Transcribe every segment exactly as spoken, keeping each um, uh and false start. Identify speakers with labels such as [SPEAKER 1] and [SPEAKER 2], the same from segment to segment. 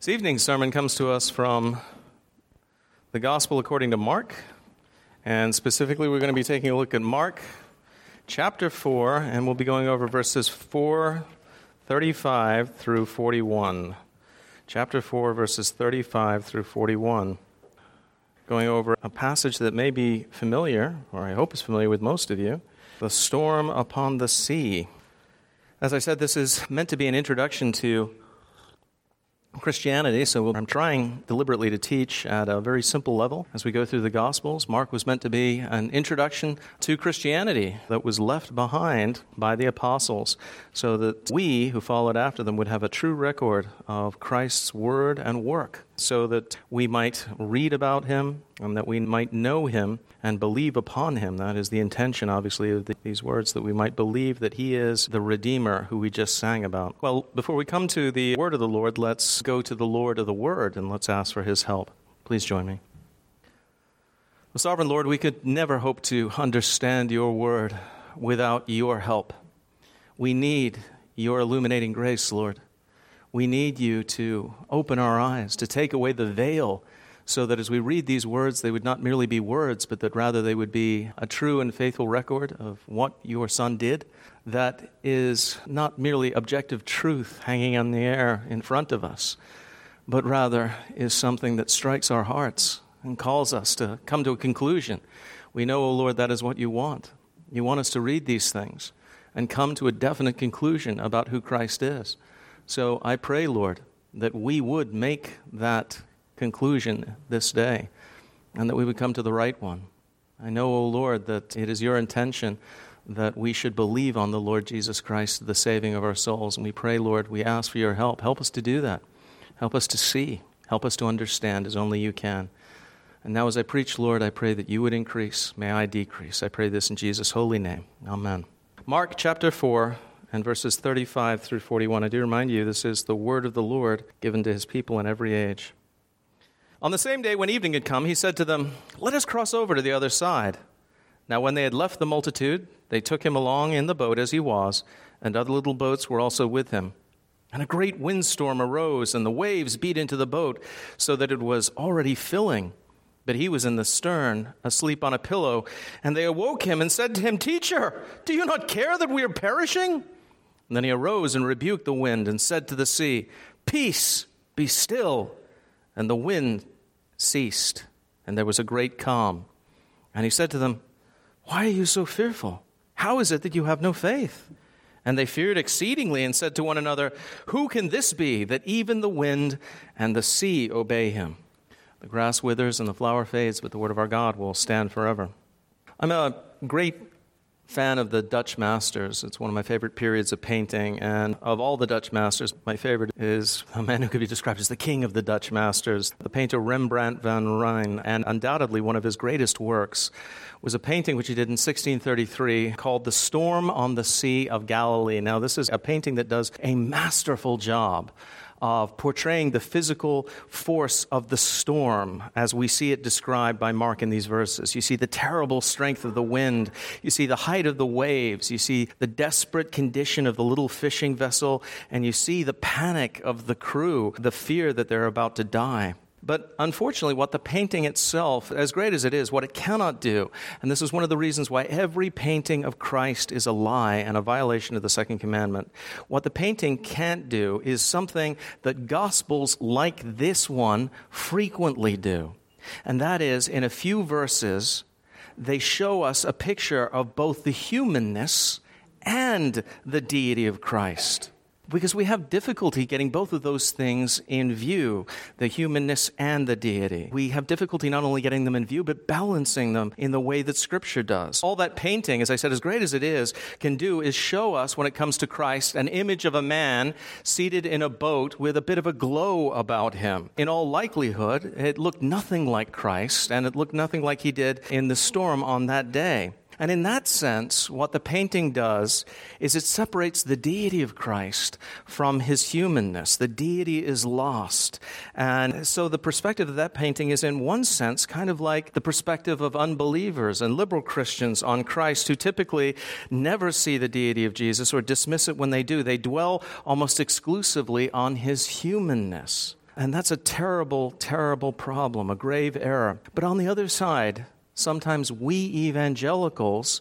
[SPEAKER 1] This evening's sermon comes to us from the Gospel according to Mark, and specifically we're going to be taking a look at Mark chapter four, and we'll be going over verses four thirty-five through forty-one. Chapter four, verses thirty-five through forty-one. Going over a passage that may be familiar, or I hope is familiar with most of you, the storm upon the sea. As I said, this is meant to be an introduction to Christianity, so I'm trying deliberately to teach at a very simple level as we go through the Gospels. Mark was meant to be an introduction to Christianity that was left behind by the apostles, so that we who followed after them would have a true record of Christ's word and work, so that we might read about him and that we might know him and believe upon him. That is the intention, obviously, of the, these words, that we might believe that he is the Redeemer who we just sang about. Well, before we come to the word of the Lord, let's go to the Lord of the Word and let's ask for his help. Please join me. Well, Sovereign Lord, we could never hope to understand your word without your help. We need your illuminating grace, Lord. We need you to open our eyes, to take away the veil, so that as we read these words, they would not merely be words, but that rather they would be a true and faithful record of what your Son did. That is not merely objective truth hanging on the air in front of us, but rather is something that strikes our hearts and calls us to come to a conclusion. We know, O Lord, that is what you want. You want us to read these things and come to a definite conclusion about who Christ is. So I pray, Lord, that we would make that conclusion this day, and that we would come to the right one. I know, O Lord, that it is your intention that we should believe on the Lord Jesus Christ, the saving of our souls. And we pray, Lord, we ask for your help. Help us to do that. Help us to see. Help us to understand as only you can. And now as I preach, Lord, I pray that you would increase. May I decrease. I pray this in Jesus' holy name. Amen. Mark chapter four and verses thirty-five through forty-one. I do remind you, this is the word of the Lord given to his people in every age. On the same day when evening had come, he said to them, "Let us cross over to the other side." Now when they had left the multitude, they took him along in the boat as he was, and other little boats were also with him. And a great windstorm arose, and the waves beat into the boat, so that it was already filling. But he was in the stern, asleep on a pillow. And they awoke him and said to him, "Teacher, do you not care that we are perishing?" And then he arose and rebuked the wind and said to the sea, "Peace, be still." And the wind ceased, and there was a great calm. And he said to them, "Why are you so fearful? How is it that you have no faith?" And they feared exceedingly and said to one another, "Who can this be, that even the wind and the sea obey him?" The grass withers and the flower fades, but the word of our God will stand forever. I'm a great fan of the Dutch masters. It's one of my favorite periods of painting, and of all the Dutch masters, my favorite is a man who could be described as the king of the Dutch masters, the painter Rembrandt van Rijn. And undoubtedly one of his greatest works was a painting which he did in sixteen thirty-three called The Storm on the Sea of Galilee. Now this is a painting that does a masterful job of portraying the physical force of the storm as we see it described by Mark in these verses. You see the terrible strength of the wind. You see the height of the waves. You see the desperate condition of the little fishing vessel. And you see the panic of the crew, the fear that they're about to die. But unfortunately, what the painting itself, as great as it is, what it cannot do, and this is one of the reasons why every painting of Christ is a lie and a violation of the second commandment, what the painting can't do is something that Gospels like this one frequently do. And that is, in a few verses, they show us a picture of both the humanness and the deity of Christ. Because we have difficulty getting both of those things in view, the humanness and the deity. We have difficulty not only getting them in view, but balancing them in the way that Scripture does. All that painting, as I said, as great as it is, can do is show us, when it comes to Christ, an image of a man seated in a boat with a bit of a glow about him. In all likelihood, it looked nothing like Christ, and it looked nothing like he did in the storm on that day. And in that sense, what the painting does is it separates the deity of Christ from his humanness. The deity is lost. And so the perspective of that painting is, in one sense, kind of like the perspective of unbelievers and liberal Christians on Christ, who typically never see the deity of Jesus or dismiss it when they do. They dwell almost exclusively on his humanness. And that's a terrible, terrible problem, a grave error. But on the other side, sometimes we evangelicals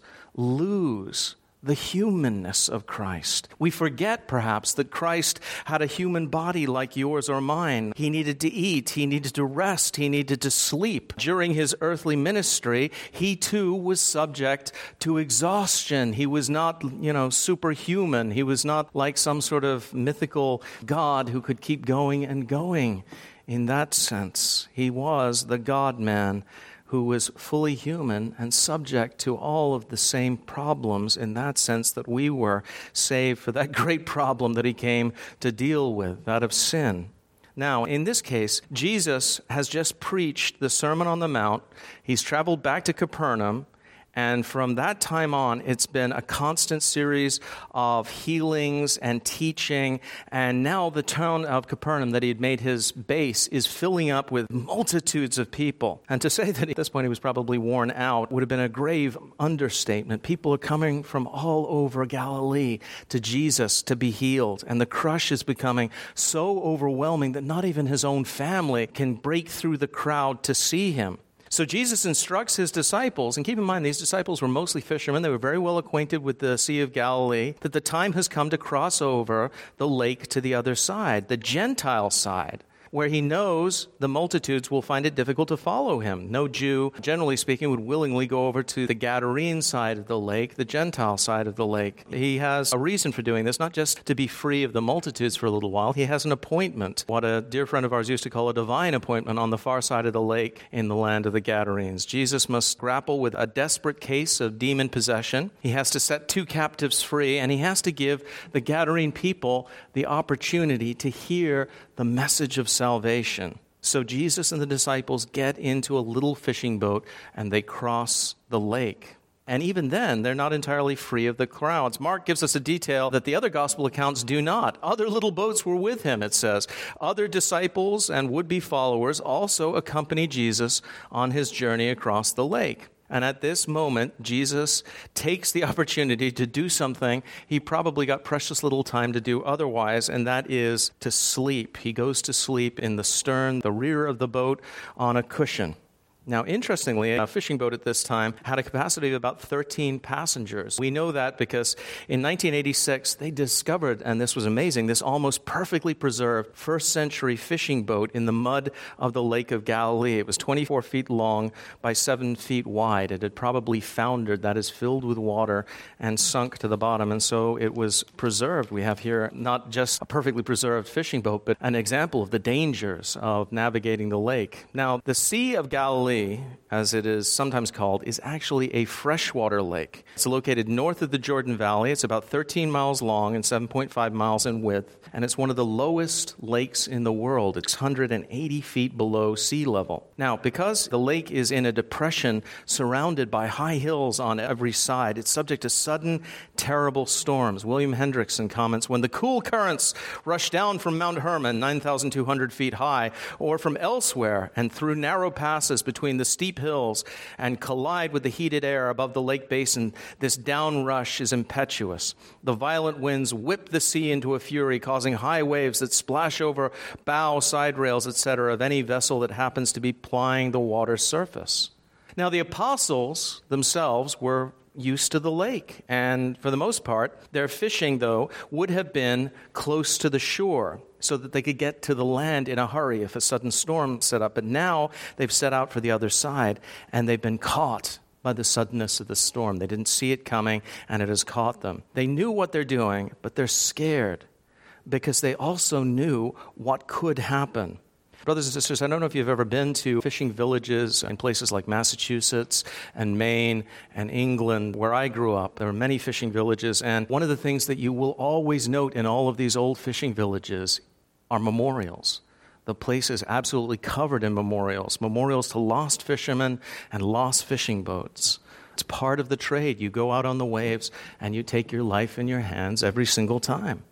[SPEAKER 1] lose the humanness of Christ. We forget, perhaps, that Christ had a human body like yours or mine. He needed to eat. He needed to rest. He needed to sleep. During his earthly ministry, he too was subject to exhaustion. He was not, you know, superhuman. He was not like some sort of mythical God who could keep going and going. In that sense, he was the God-man who was fully human and subject to all of the same problems in that sense that we were, save for that great problem that he came to deal with, that of sin. Now, in this case, Jesus has just preached the Sermon on the Mount. He's traveled back to Capernaum. And from that time on, it's been a constant series of healings and teaching. And now the town of Capernaum that he had made his base is filling up with multitudes of people. And to say that at this point he was probably worn out would have been a grave understatement. People are coming from all over Galilee to Jesus to be healed. And the crush is becoming so overwhelming that not even his own family can break through the crowd to see him. So Jesus instructs his disciples, and keep in mind, these disciples were mostly fishermen. They were very well acquainted with the Sea of Galilee, that the time has come to cross over the lake to the other side, the Gentile side, where he knows the multitudes will find it difficult to follow him. No Jew, generally speaking, would willingly go over to the Gadarene side of the lake, the Gentile side of the lake. He has a reason for doing this, not just to be free of the multitudes for a little while. He has an appointment, what a dear friend of ours used to call a divine appointment, on the far side of the lake in the land of the Gadarenes. Jesus must grapple with a desperate case of demon possession. He has to set two captives free, and he has to give the Gadarene people the opportunity to hear the message of salvation. So Jesus and the disciples get into a little fishing boat and they cross the lake. And even then, they're not entirely free of the crowds. Mark gives us a detail that the other gospel accounts do not. Other little boats were with him, it says. Other disciples and would-be followers also accompany Jesus on his journey across the lake. And at this moment, Jesus takes the opportunity to do something he probably got precious little time to do otherwise, and that is to sleep. He goes to sleep in the stern, the rear of the boat, on a cushion. Now, interestingly, a fishing boat at this time had a capacity of about thirteen passengers. We know that because in nineteen eighty-six, they discovered, and this was amazing, this almost perfectly preserved first century fishing boat in the mud of the Lake of Galilee. It was twenty-four feet long by seven feet wide. It had probably foundered, that is, filled with water and sunk to the bottom, and so it was preserved. We have here not just a perfectly preserved fishing boat, but an example of the dangers of navigating the lake. Now, the Sea of Galilee, as it is sometimes called, is actually a freshwater lake. It's located north of the Jordan Valley. It's about thirteen miles long and seven point five miles in width, and it's one of the lowest lakes in the world. It's one hundred eighty feet below sea level. Now, because the lake is in a depression surrounded by high hills on every side, it's subject to sudden, terrible storms. William Hendrickson comments, when the cool currents rush down from Mount Hermon, nine thousand two hundred feet high, or from elsewhere and through narrow passes between the steep hills and collide with the heated air above the lake basin, this downrush is impetuous. The violent winds whip the sea into a fury, causing high waves that splash over bow, side rails, et cetera of any vessel that happens to be plying the water's surface. Now, the apostles themselves were used to the lake, and for the most part, their fishing, though, would have been close to the shore so that they could get to the land in a hurry if a sudden storm set up. But now they've set out for the other side, and they've been caught by the suddenness of the storm. They didn't see it coming, and it has caught them. They knew what they're doing, but they're scared because they also knew what could happen. Brothers and sisters, I don't know if you've ever been to fishing villages in places like Massachusetts and Maine and England, where I grew up. There are many fishing villages, and one of the things that you will always note in all of these old fishing villages are memorials. The place is absolutely covered in memorials, memorials to lost fishermen and lost fishing boats. It's part of the trade. You go out on the waves and you take your life in your hands every single time.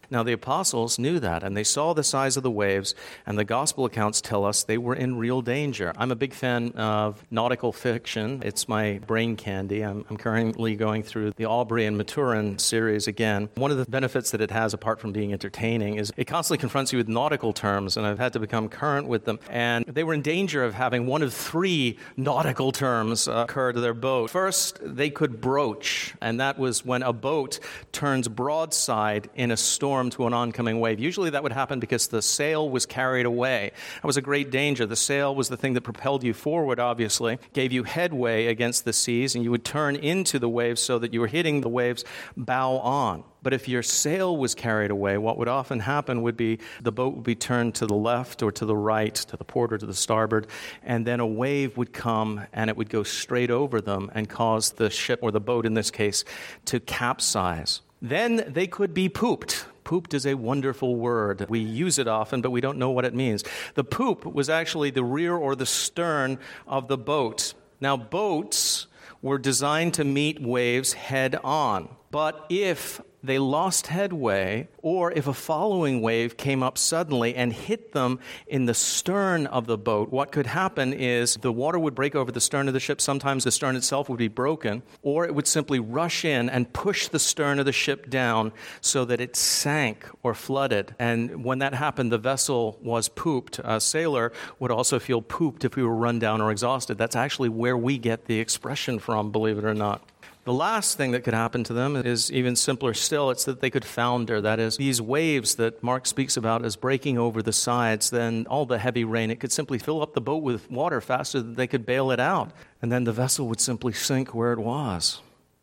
[SPEAKER 1] Now, the apostles knew that, and they saw the size of the waves, and the gospel accounts tell us they were in real danger. I'm a big fan of nautical fiction. It's my brain candy. I'm, I'm currently going through the Aubrey and Maturin series again. One of the benefits that it has, apart from being entertaining, is it constantly confronts you with nautical terms, and I've had to become current with them. And they were in danger of having one of three nautical terms uh, occur to their boat. First, they could broach, and that was when a boat turns broadside in a storm to an oncoming wave. Usually that would happen because the sail was carried away. That was a great danger. The sail was the thing that propelled you forward, obviously, gave you headway against the seas, and you would turn into the waves so that you were hitting the waves bow on. But if your sail was carried away, what would often happen would be the boat would be turned to the left or to the right, to the port or to the starboard, and then a wave would come and it would go straight over them and cause the ship, or the boat in this case, to capsize. Then they could be pooped. Pooped is a wonderful word. We use it often, but we don't know what it means. The poop was actually the rear or the stern of the boat. Now, boats were designed to meet waves head on. But if they lost headway, or if a following wave came up suddenly and hit them in the stern of the boat, what could happen is the water would break over the stern of the ship. Sometimes the stern itself would be broken, or it would simply rush in and push the stern of the ship down so that it sank or flooded. And when that happened, the vessel was pooped. A sailor would also feel pooped if we were run down or exhausted. That's actually where we get the expression from, believe it or not. The last thing that could happen to them is even simpler still. It's that they could founder. That is, these waves that Mark speaks about as breaking over the sides, then all the heavy rain, it could simply fill up the boat with water faster than they could bail it out. And then the vessel would simply sink where it was.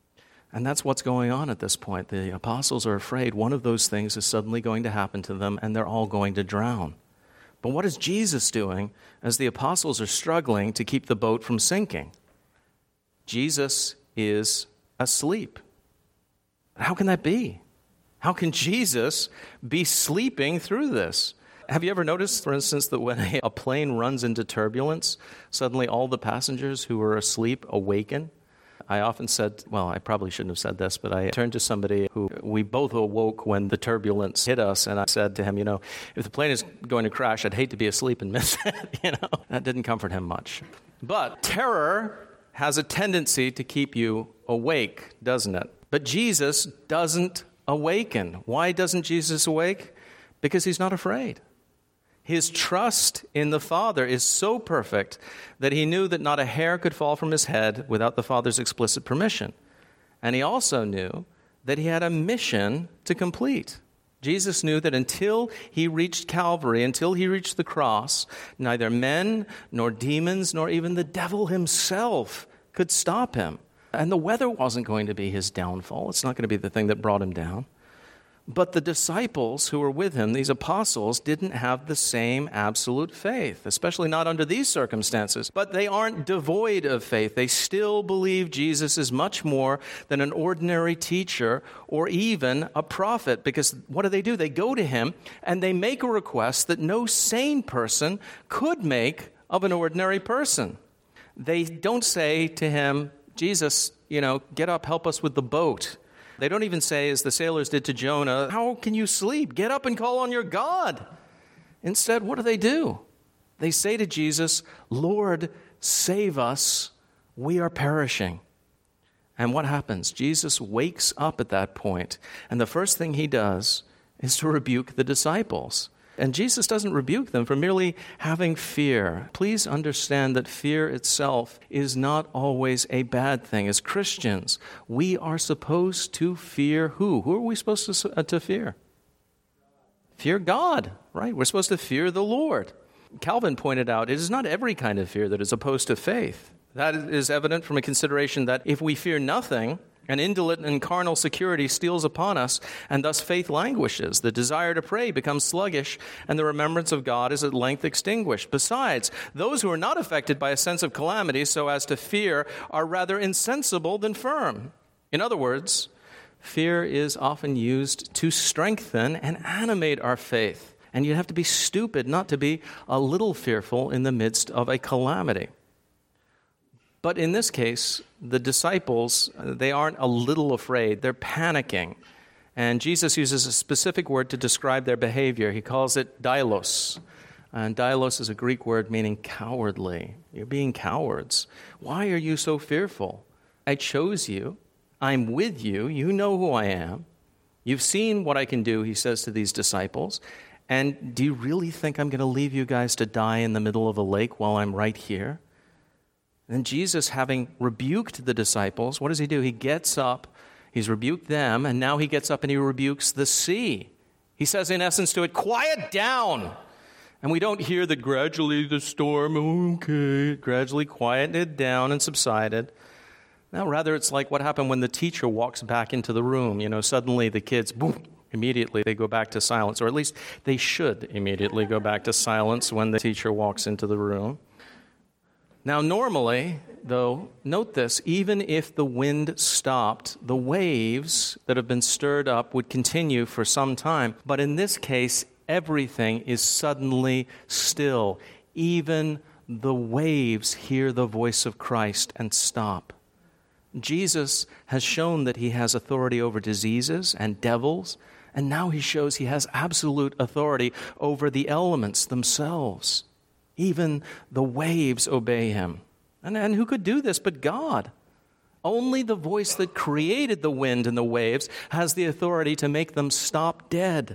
[SPEAKER 1] And that's what's going on at this point. The apostles are afraid one of those things is suddenly going to happen to them, and they're all going to drown. But what is Jesus doing as the apostles are struggling to keep the boat from sinking? Jesus is asleep. How can that be? How can Jesus be sleeping through this? Have you ever noticed, for instance, that when a plane runs into turbulence, suddenly all the passengers who were asleep awaken? I often said, well, I probably shouldn't have said this, but I turned to somebody who we both awoke when the turbulence hit us, and I said to him, you know, if the plane is going to crash, I'd hate to be asleep and miss it. You know, that didn't comfort him much. But terror has a tendency to keep you awake, doesn't it? But Jesus doesn't awaken. Why doesn't Jesus awake? Because he's not afraid. His trust in the Father is so perfect that he knew that not a hair could fall from his head without the Father's explicit permission. And he also knew that he had a mission to complete. Jesus knew that until he reached Calvary, until he reached the cross, neither men nor demons nor even the devil himself could stop him. And the weather wasn't going to be his downfall. It's not going to be the thing that brought him down. But the disciples who were with him, these apostles, didn't have the same absolute faith, especially not under these circumstances. But they aren't devoid of faith. They still believe Jesus is much more than an ordinary teacher or even a prophet. Because what do they do? They go to him and they make a request that no sane person could make of an ordinary person. They don't say to him, Jesus, you know, get up, help us with the boat. They don't even say, as the sailors did to Jonah, how can you sleep? Get up and call on your God. Instead, what do they do? They say to Jesus, Lord, save us. We are perishing. And what happens? Jesus wakes up at that point, and the first thing he does is to rebuke the disciples. And Jesus doesn't rebuke them for merely having fear. Please understand that fear itself is not always a bad thing. As Christians, we are supposed to fear who? Who are we supposed to, uh, to fear? Fear God, right? We're supposed to fear the Lord. Calvin pointed out, it is not every kind of fear that is opposed to faith. That is evident from a consideration that if we fear nothing, an indolent and carnal security steals upon us, and thus faith languishes. The desire to pray becomes sluggish, and the remembrance of God is at length extinguished. Besides, those who are not affected by a sense of calamity so as to fear are rather insensible than firm. In other words, fear is often used to strengthen and animate our faith. And you have to be stupid not to be a little fearful in the midst of a calamity. But in this case, the disciples, they aren't a little afraid. They're panicking. And Jesus uses a specific word to describe their behavior. He calls it dailos. And dailos is a Greek word meaning cowardly. You're being cowards. Why are you so fearful? I chose you. I'm with you. You know who I am. You've seen what I can do, he says to these disciples. And do you really think I'm going to leave you guys to die in the middle of a lake while I'm right here? And Jesus, having rebuked the disciples, what does he do? He gets up, he's rebuked them, and now he gets up and he rebukes the sea. He says, in essence, to it, quiet down. And we don't hear that gradually the storm, okay, gradually quieted down and subsided. Now, rather, it's like what happened when the teacher walks back into the room. You know, suddenly the kids, boom, immediately they go back to silence, or at least they should immediately go back to silence when the teacher walks into the room. Now, normally, though, note this, even if the wind stopped, the waves that have been stirred up would continue for some time. But in this case, everything is suddenly still. Even the waves hear the voice of Christ and stop. Jesus has shown that he has authority over diseases and devils, and now he shows he has absolute authority over the elements themselves. Even the waves obey him. And, and who could do this but God? Only the voice that created the wind and the waves has the authority to make them stop dead.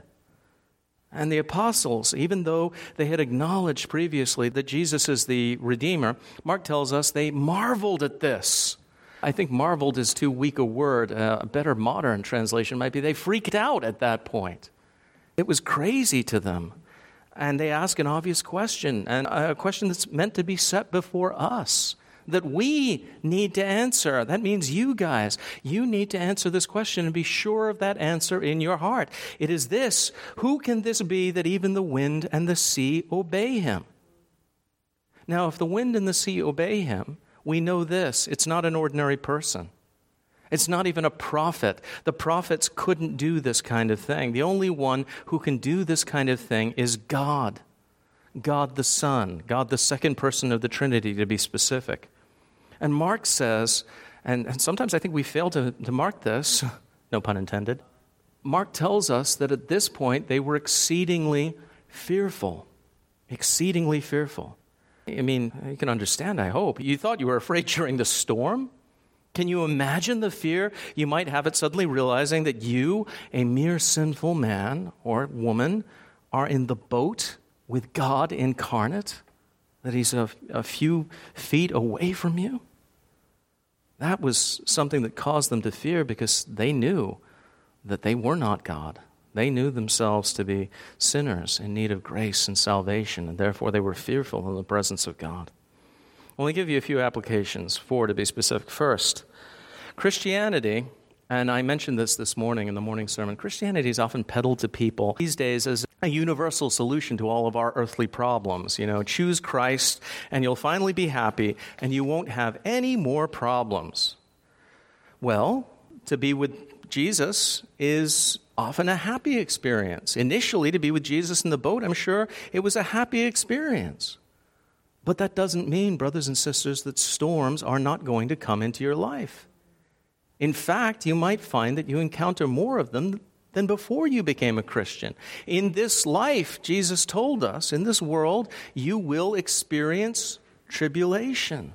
[SPEAKER 1] And the apostles, even though they had acknowledged previously that Jesus is the Redeemer, Mark tells us they marveled at this. I think marveled is too weak a word. Uh, a better modern translation might be they freaked out at that point. It was crazy to them. And they ask an obvious question, and a question that's meant to be set before us, that we need to answer. That means you guys, you need to answer this question and be sure of that answer in your heart. It is this: who can this be that even the wind and the sea obey him? Now, if the wind and the sea obey him, we know this: it's not an ordinary person. It's not even a prophet. The prophets couldn't do this kind of thing. The only one who can do this kind of thing is God. God the Son, God the second person of the Trinity, to be specific. And Mark says, and, and sometimes I think we fail to, to mark this, no pun intended. Mark tells us that at this point they were exceedingly fearful, exceedingly fearful. I mean, you can understand, I hope. You thought you were afraid during the storm? Can you imagine the fear you might have at suddenly realizing that you, a mere sinful man or woman, are in the boat with God incarnate? That he's a, a few feet away from you? That was something that caused them to fear because they knew that they were not God. They knew themselves to be sinners in need of grace and salvation, and therefore they were fearful in the presence of God. Well, let me give you a few applications, four to be specific. First, Christianity, and I mentioned this this morning in the morning sermon, Christianity is often peddled to people these days as a universal solution to all of our earthly problems. You know, choose Christ and you'll finally be happy and you won't have any more problems. Well, to be with Jesus is often a happy experience. Initially, to be with Jesus in the boat, I'm sure it was a happy experience. But that doesn't mean, brothers and sisters, that storms are not going to come into your life. In fact, you might find that you encounter more of them than before you became a Christian. In this life, Jesus told us, in this world, you will experience tribulation.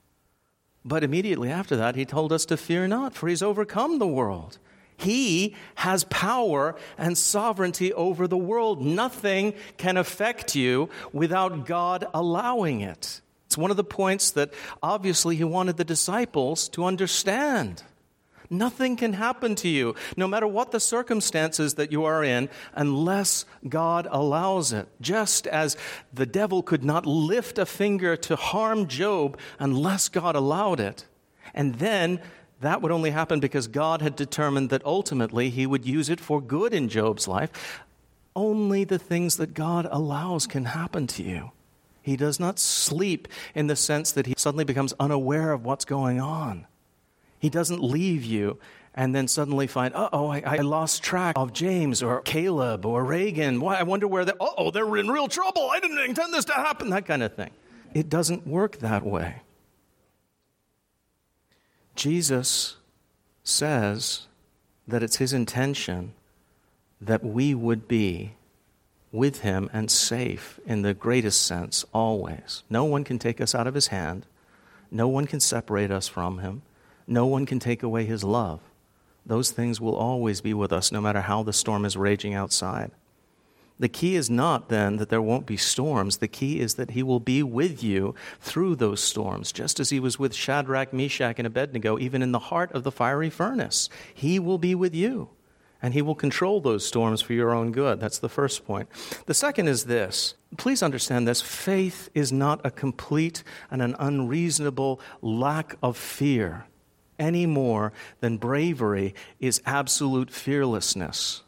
[SPEAKER 1] But immediately after that, he told us to fear not, for he's overcome the world. He has power and sovereignty over the world. Nothing can affect you without God allowing it. It's one of the points that obviously he wanted the disciples to understand. Nothing can happen to you, no matter what the circumstances that you are in, unless God allows it. Just as the devil could not lift a finger to harm Job unless God allowed it. And then that would only happen because God had determined that ultimately he would use it for good in Job's life. Only the things that God allows can happen to you. He does not sleep in the sense that he suddenly becomes unaware of what's going on. He doesn't leave you and then suddenly find, uh-oh, I, I lost track of James or Caleb or Reagan. Why, I wonder where they're, uh-oh, they're in real trouble. I didn't intend this to happen, that kind of thing. It doesn't work that way. Jesus says that it's his intention that we would be with him and safe in the greatest sense always. No one can take us out of his hand. No one can separate us from him. No one can take away his love. Those things will always be with us no matter how the storm is raging outside. The key is not then that there won't be storms. The key is that he will be with you through those storms, just as he was with Shadrach, Meshach, and Abednego, even in the heart of the fiery furnace. He will be with you, and he will control those storms for your own good. That's the first point. The second is this. Please understand this. Faith is not a complete and an unreasonable lack of fear, any more than bravery is absolute fearlessness.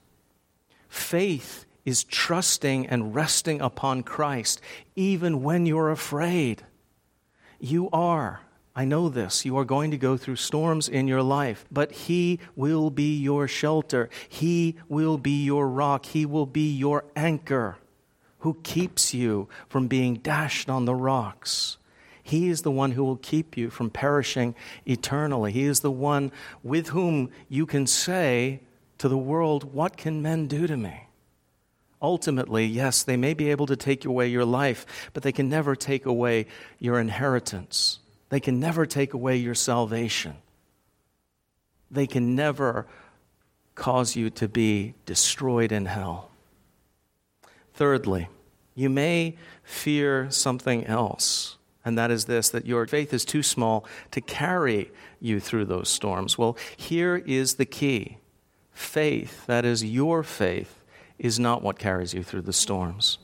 [SPEAKER 1] Faith is trusting and resting upon Christ even when you're afraid. You are. I know this. You are going to go through storms in your life, but he will be your shelter. He will be your rock. He will be your anchor who keeps you from being dashed on the rocks. He is the one who will keep you from perishing eternally. He is the one with whom you can say to the world, "What can men do to me?" Ultimately, yes, they may be able to take away your life, but they can never take away your inheritance. They can never take away your salvation. They can never cause you to be destroyed in hell. Thirdly, you may fear something else, and that is this, that your faith is too small to carry you through those storms. Well, here is the key. Faith, that is your faith, is not what carries you through the storms.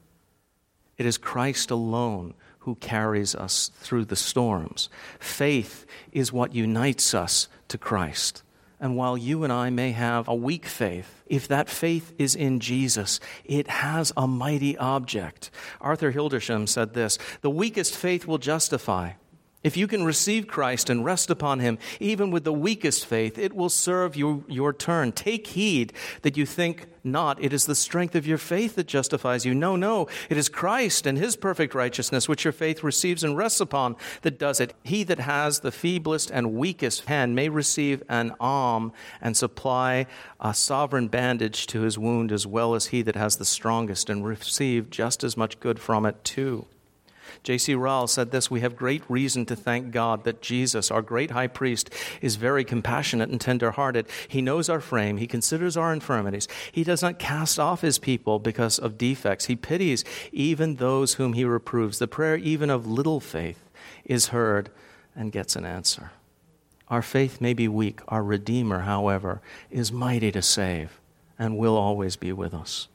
[SPEAKER 1] It is Christ alone who carries us through the storms. Faith is what unites us to Christ. And while you and I may have a weak faith, if that faith is in Jesus, it has a mighty object. Arthur Hildersham said this, "The weakest faith will justify. If you can receive Christ and rest upon him, even with the weakest faith, it will serve you your turn. Take heed that you think not it is the strength of your faith that justifies you. No, no, it is Christ and his perfect righteousness, which your faith receives and rests upon, that does it. He that has the feeblest and weakest hand may receive an alm and supply a sovereign bandage to his wound, as well as he that has the strongest, and receive just as much good from it too." J C Ryle said this, "We have great reason to thank God that Jesus, our great high priest, is very compassionate and tender-hearted. He knows our frame. He considers our infirmities. He does not cast off his people because of defects. He pities even those whom he reproves. The prayer even of little faith is heard and gets an answer." Our faith may be weak. Our Redeemer, however, is mighty to save and will always be with us.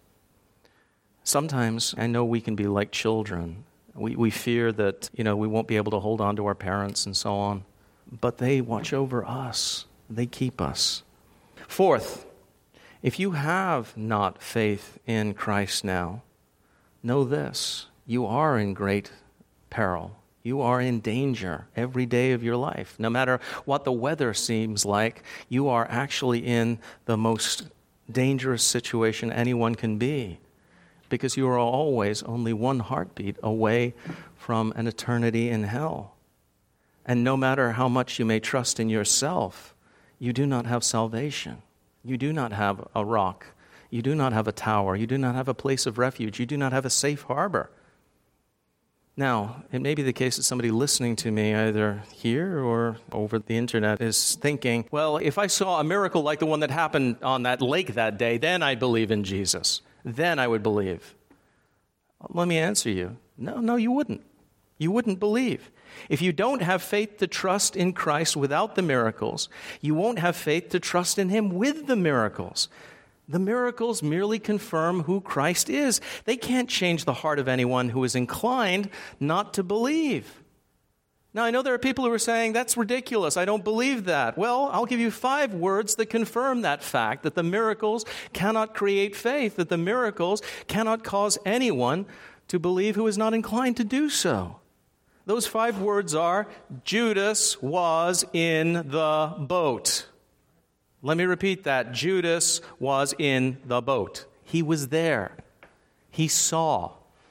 [SPEAKER 1] Sometimes I know we can be like children. We we fear that, you know, we won't be able to hold on to our parents and so on. But they watch over us. They keep us. Fourth, if you have not faith in Christ now, know this. You are in great peril. You are in danger every day of your life. No matter what the weather seems like, you are actually in the most dangerous situation anyone can be, because you are always only one heartbeat away from an eternity in hell. And no matter how much you may trust in yourself, you do not have salvation. You do not have a rock. You do not have a tower. You do not have a place of refuge. You do not have a safe harbor. Now, it may be the case that somebody listening to me, either here or over the internet, is thinking, well, if I saw a miracle like the one that happened on that lake that day, then I'd believe in Jesus. Then I would believe. Let me answer you. No, no, you wouldn't. You wouldn't believe. If you don't have faith to trust in Christ without the miracles, you won't have faith to trust in him with the miracles. The miracles merely confirm who Christ is. They can't change the heart of anyone who is inclined not to believe. Now, I know there are people who are saying, that's ridiculous, I don't believe that. Well, I'll give you five words that confirm that fact, that the miracles cannot create faith, that the miracles cannot cause anyone to believe who is not inclined to do so. Those five words are, Judas was in the boat. Let me repeat that. Judas was in the boat. He was there. He saw.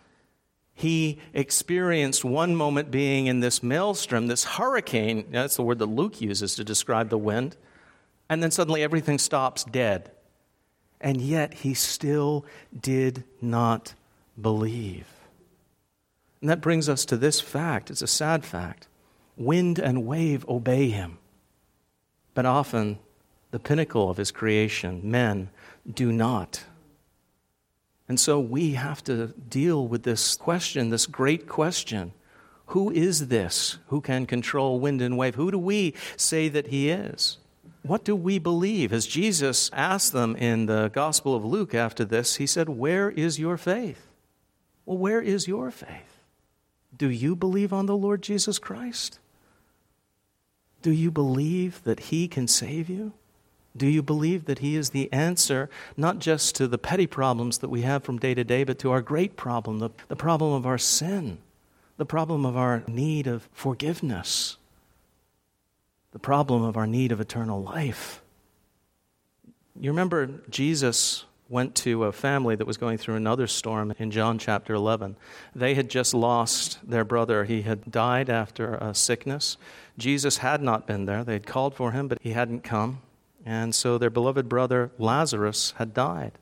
[SPEAKER 1] He experienced one moment being in this maelstrom, this hurricane. That's the word that Luke uses to describe the wind. And then suddenly everything stops dead. And yet he still did not believe. And that brings us to this fact. It's a sad fact. Wind and wave obey him. But often, the pinnacle of his creation, men, do not. And so we have to deal with this question, this great question. Who is this who can control wind and wave? Who do we say that he is? What do we believe? As Jesus asked them in the Gospel of Luke after this, he said, "Where is your faith?" Well, where is your faith? Do you believe on the Lord Jesus Christ? Do you believe that he can save you? Do you believe that he is the answer, not just to the petty problems that we have from day to day, but to our great problem, the, the problem of our sin, the problem of our need of forgiveness, the problem of our need of eternal life? You remember Jesus went to a family that was going through another storm in John chapter eleven. They had just lost their brother. He had died after a sickness. Jesus had not been there. They had called for him, but he hadn't come. And so their beloved brother Lazarus had died.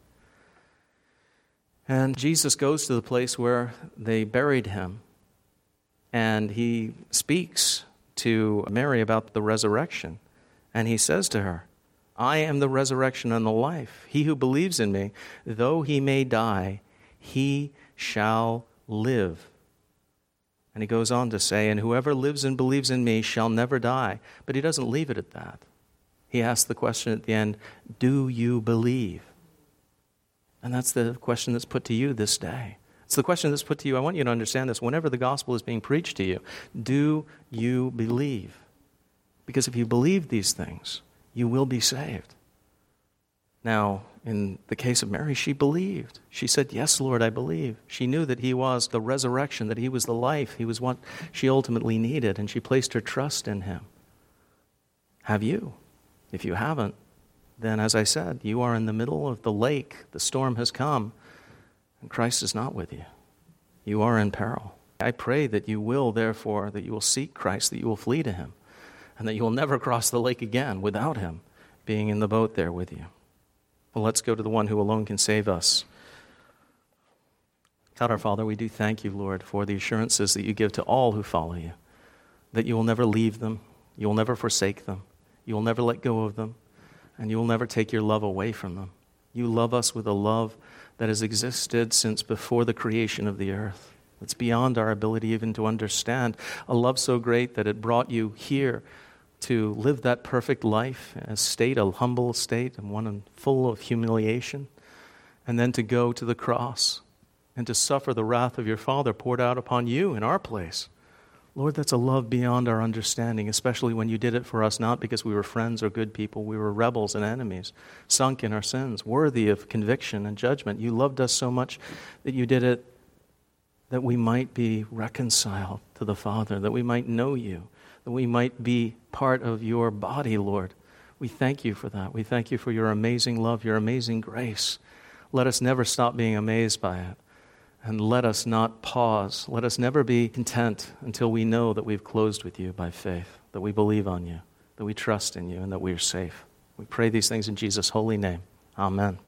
[SPEAKER 1] And Jesus goes to the place where they buried him. And he speaks to Mary about the resurrection. And he says to her, "I am the resurrection and the life. He who believes in me, though he may die, he shall live." And he goes on to say, "And whoever lives and believes in me shall never die." But he doesn't leave it at that. He asks the question at the end, do you believe? And that's the question that's put to you this day. It's the question that's put to you. I want you to understand this. Whenever the gospel is being preached to you, do you believe? Because if you believe these things, you will be saved. Now, in the case of Mary, she believed. She said, "Yes, Lord, I believe." She knew that he was the resurrection, that he was the life. He was what she ultimately needed, and she placed her trust in him. Have you? If you haven't, then as I said, you are in the middle of the lake. The storm has come, and Christ is not with you. You are in peril. I pray that you will, therefore, that you will seek Christ, that you will flee to him, and that you will never cross the lake again without him being in the boat there with you. Well, let's go to the one who alone can save us. God our Father, we do thank you, Lord, for the assurances that you give to all who follow you, that you will never leave them, you will never forsake them, you will never let go of them, and you will never take your love away from them. You love us with a love that has existed since before the creation of the earth. It's beyond our ability even to understand, a love so great that it brought you here to live that perfect life, a state, a humble state, and one full of humiliation, and then to go to the cross and to suffer the wrath of your Father poured out upon you in our place. Lord, that's a love beyond our understanding, especially when you did it for us, not because we were friends or good people. We were rebels and enemies, sunk in our sins, worthy of conviction and judgment. You loved us so much that you did it that we might be reconciled to the Father, that we might know you, that we might be part of your body, Lord. We thank you for that. We thank you for your amazing love, your amazing grace. Let us never stop being amazed by it. And let us not pause. Let us never be content until we know that we've closed with you by faith, that we believe on you, that we trust in you, and that we are safe. We pray these things in Jesus' holy name. Amen.